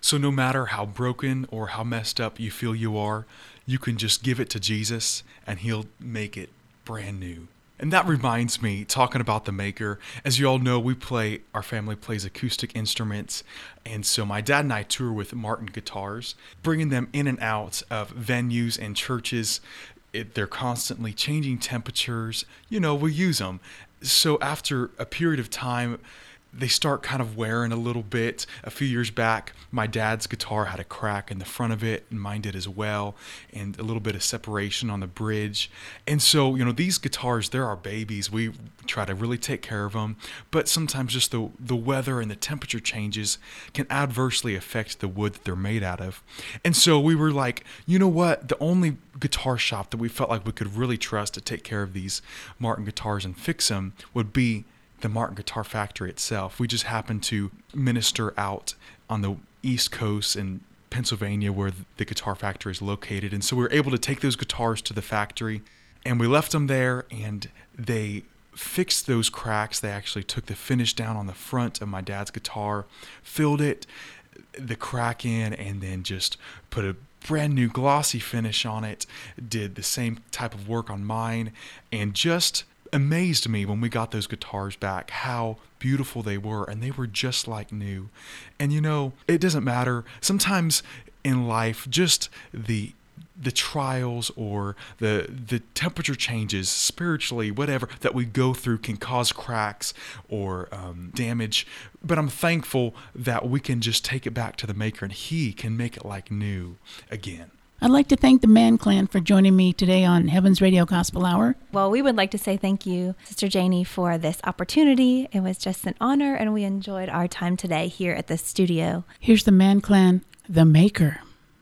So no matter how broken or how messed up you feel you are, you can just give it to Jesus and he'll make it brand new. And that reminds me, talking about the Maker, as you all know, we play, our family plays acoustic instruments. And so my dad and I tour with Martin Guitars, bringing them in and out of venues and churches. It, they're constantly changing temperatures. You know, we use them. So after a period of time, they start kind of wearing a little bit. A few years back, my dad's guitar had a crack in the front of it, and mine did as well, and a little bit of separation on the bridge. And so, you know, these guitars, they're our babies. We try to really take care of them, but sometimes just the, the weather and the temperature changes can adversely affect the wood that they're made out of. And so we were like, you know what? The only guitar shop that we felt like we could really trust to take care of these Martin guitars and fix them would be the Martin Guitar Factory itself. We just happened to minister out on the East Coast in Pennsylvania where the Guitar Factory is located. And so we were able to take those guitars to the factory and we left them there and they fixed those cracks. They actually took the finish down on the front of my dad's guitar, filled it, the crack in, and then just put a brand new glossy finish on it, did the same type of work on mine, and just amazed me when we got those guitars back how beautiful they were, and they were just like new. And you know, it doesn't matter sometimes in life, just the the trials or the the temperature changes spiritually, whatever that we go through can cause cracks or um, damage, but I'm thankful that we can just take it back to the Maker and he can make it like new again. I'd like to thank the Man Clan for joining me today on Heaven's Radio Gospel Hour. Well, we would like to say thank you, Sister Janie, for this opportunity. It was just an honor, and we enjoyed our time today here at the studio. Here's the Man Clan, The Maker.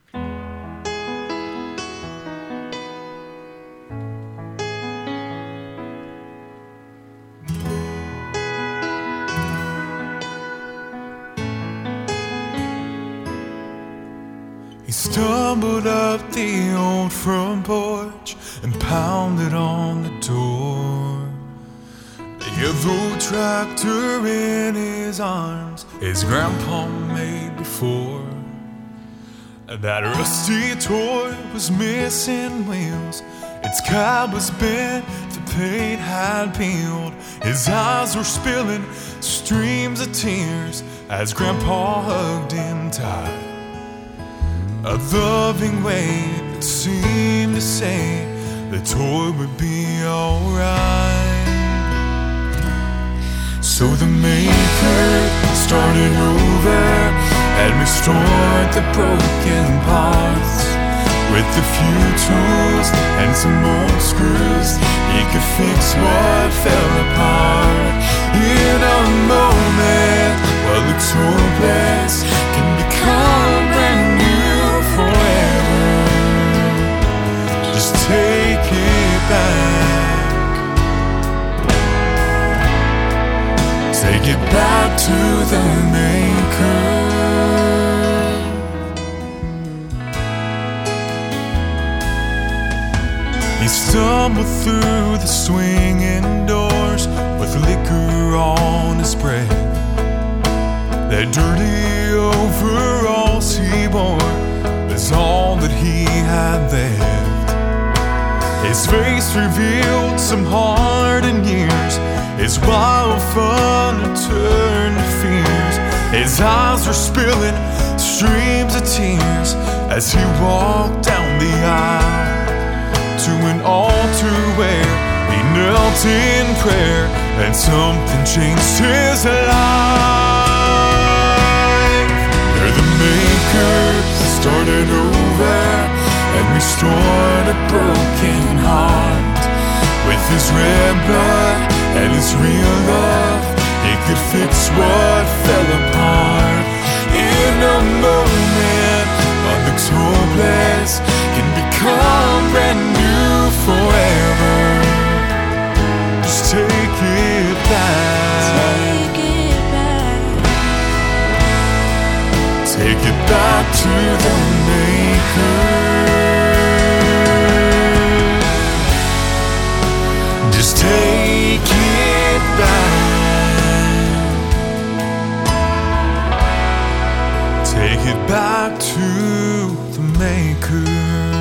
He stumbled up the old front porch and pounded on the door. The yellow tractor in his arms, his grandpa made before. That rusty toy was missing wheels, its cab was bent, the paint had peeled. His eyes were spilling streams of tears as grandpa hugged him tight. A loving way that seemed to say the toy would be alright. So the Maker started over and restored the broken parts. With a few tools and some old screws, he could fix what fell apart. In a moment, what looks hopeless can become brand new. Forever, just take it back. Take it back to the Maker. He stumbled through the swinging doors with liquor on his breath. That dirty overalls he wore was all that he had left. His face revealed some hardened years. His wild fun had turned to fears. His eyes were spilling streams of tears as he walked down the aisle to an altar where he knelt in prayer, and something changed his life. There the Maker started over and restored a broken heart. With his red blood and his real love, he could fix what fell apart. In a moment, what looks hopeless can become brand new forever. Just take it back. Take it back. Take it back to the Maker. Just take it back. Take it back to the Maker.